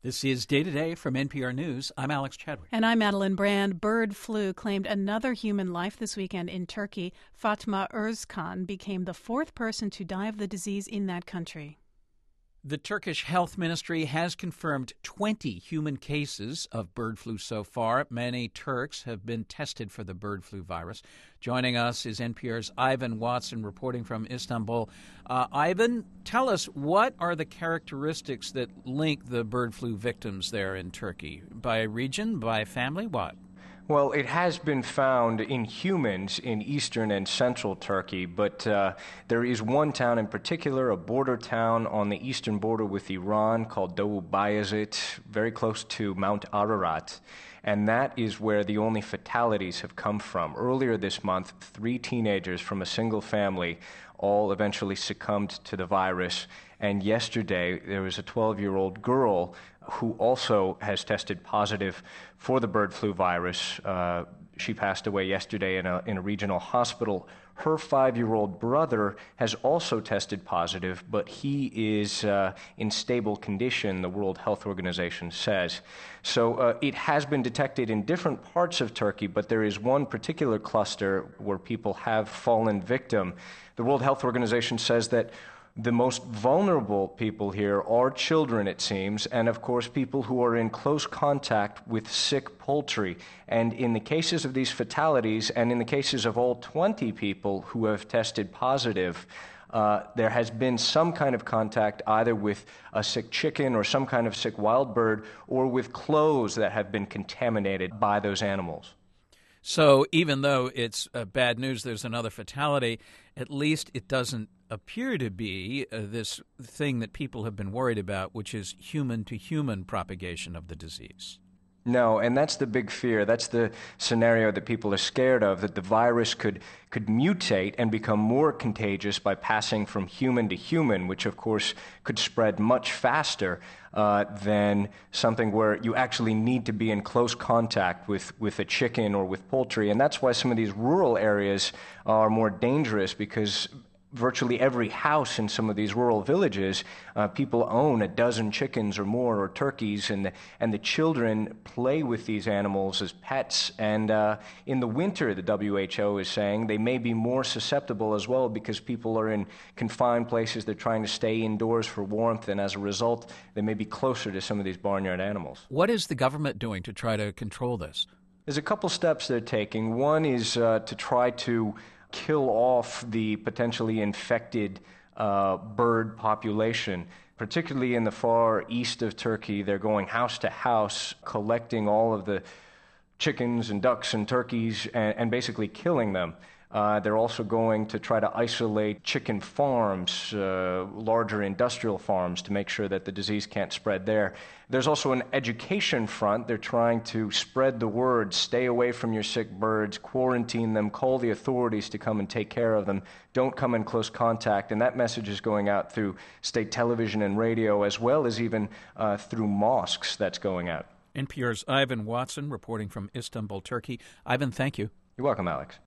This is Day to Day from NPR News. I'm Alex Chadwick. And I'm Madeline Brand. Bird flu claimed another human life this weekend in Turkey. Fatma Özkan became the fourth person to die of the disease in that country. The Turkish Health Ministry has confirmed 20 human cases of bird flu so far. Many Turks have been tested for the bird flu virus. Joining us is NPR's Ivan Watson reporting from Istanbul. Ivan, tell us, what are the characteristics that link the bird flu victims there in Turkey? By region, by family, what? Well, it has been found in humans in eastern and central Turkey, but there is one town in particular, a border town on the eastern border with Iran called Doğu Bayazıt, very close to Mount Ararat, and that is where the only fatalities have come from. Earlier this month, 3 teenagers from a single family all eventually succumbed to the virus, and yesterday there was a 12-year-old girl who also has tested positive for the bird flu virus. She passed away yesterday in a regional hospital. Her 5-year-old brother has also tested positive, but he is in stable condition, the World Health Organization says. So it has been detected in different parts of Turkey, but there is one particular cluster where people have fallen victim. The World Health Organization says that the most vulnerable people here are children, it seems, and of course people who are in close contact with sick poultry. And in the cases of these fatalities, and in the cases of all 20 people who have tested positive, there has been some kind of contact either with a sick chicken or some kind of sick wild bird, or with clothes that have been contaminated by those animals. So even though it's bad news, there's another fatality, at least it doesn't appear to be this thing that people have been worried about, which is human-to-human propagation of the disease. No, and that's the big fear. That's the scenario that people are scared of, that the virus could mutate and become more contagious by passing from human to human, which of course could spread much faster than something where you actually need to be in close contact with a chicken or with poultry. And that's why some of these rural areas are more dangerous, because virtually every house in some of these rural villages, people own a dozen chickens or more, or turkeys, and the children play with these animals as pets. And in the winter, the WHO is saying, they may be more susceptible as well, because people are in confined places. They're trying to stay indoors for warmth, and as a result, they may be closer to some of these barnyard animals. What is the government doing to try to control this? There's a couple steps they're taking. One is to try to kill off the potentially infected bird population. Particularly in the far east of Turkey, they're going house to house, collecting all of the chickens and ducks and turkeys and basically killing them. They're also going to try to isolate chicken farms, larger industrial farms, to make sure that the disease can't spread there. There's also an education front. They're trying to spread the word, stay away from your sick birds, quarantine them, call the authorities to come and take care of them, don't come in close contact. And that message is going out through state television and radio, as well as even through mosques. That's going out. NPR's Ivan Watson reporting from Istanbul, Turkey. Ivan, thank you. You're welcome, Alex.